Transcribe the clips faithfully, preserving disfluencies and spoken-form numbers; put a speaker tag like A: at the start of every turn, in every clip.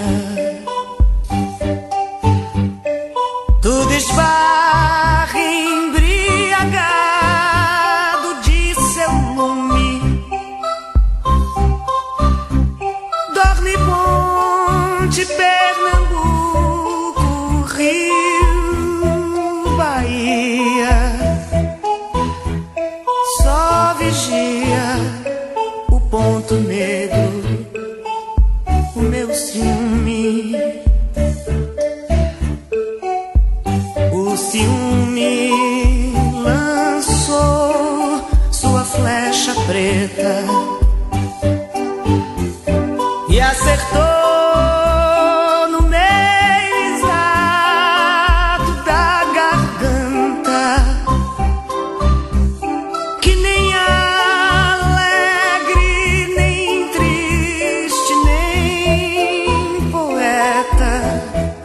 A: Tudo esbarra embriagado de seu lume. Dorme Ponte, Pernambuco, Rio, Bahia. Só vigia o ponto negro, o meu ciúme. O ciúme lançou sua flecha preta e acertou no meio exato da garganta, que nem alegre, nem triste, nem poeta,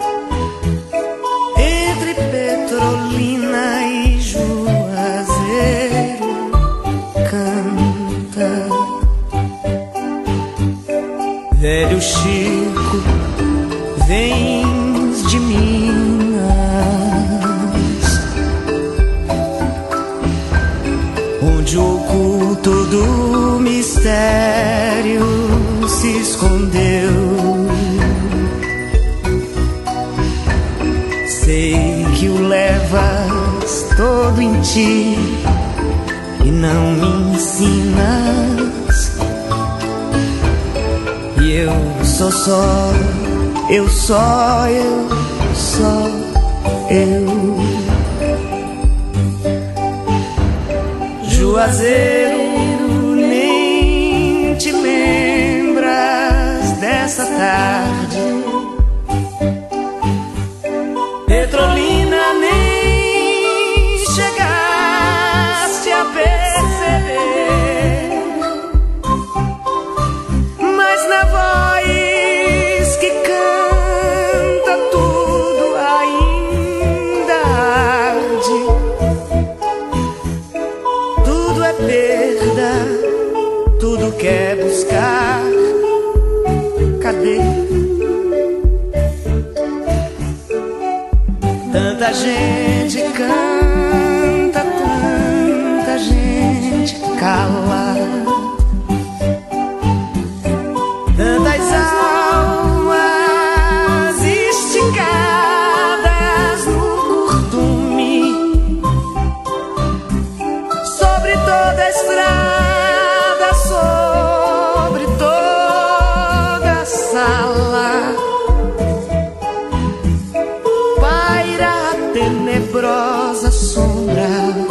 A: entre Petrolina e Juazeiro canta. Velho Chico, vens de Minas, onde o oculto do mistério se escondeu. Sei que o levas todo em ti e não me ensinas. E eu sou só, eu só, eu só, eu. Juazeiro, nem te lembras dessa tarde. Petrolina, nem chegaste a perceber, mas na voz que canta tudo ainda arde. Tudo é perda, tudo quer buscar. Cadê? Tanta gente canta, tanta gente cala, tantas almas esticadas no curtume, sobre toda a estrada, sobre toda a sala, paira a tenebrosa sombra